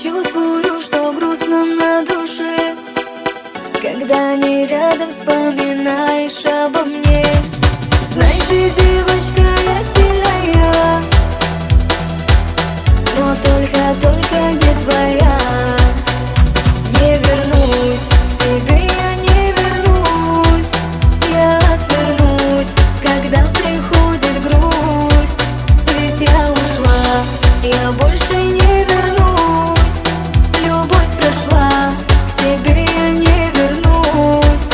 Чувствую, что грустно на душе, когда не рядом вспоминаешь обо мне. Знай, ты девочка, я сильная, но только не твоя. Не вернусь к тебе, я не вернусь. Я отвернусь, когда приходит грусть. Ведь я ушла, я больше не вернусь. Любовь прошла, к тебе я не вернусь.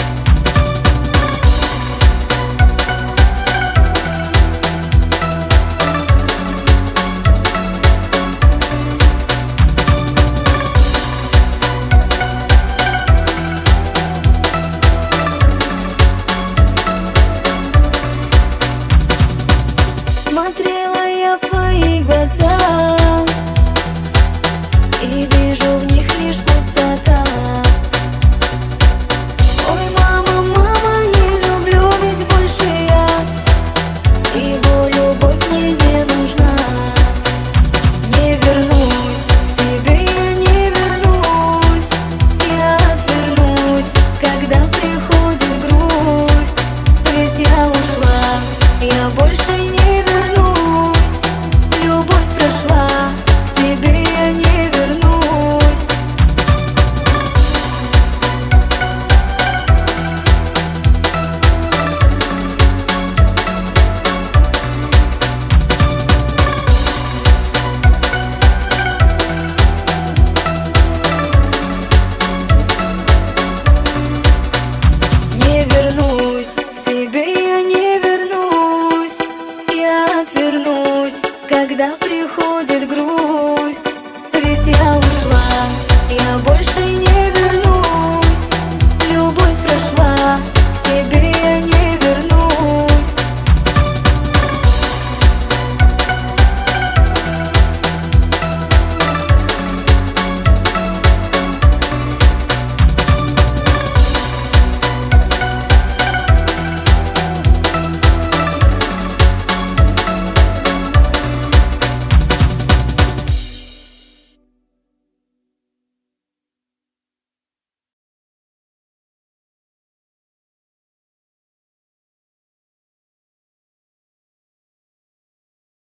Смотрела я в твои глаза и вижу в них лишь пустота. Ой, мама, мама, не люблю ведь больше я. Его любовь мне не нужна. Не вернусь к тебе, я не вернусь. Я отвернусь, когда приходит грусть. Ведь я ушла, я больше не вернусь. Любовь прошла, к тебе я не вернусь. Не вернусь к тебе, я не вернусь. Я отвернусь, когда приходит грусть.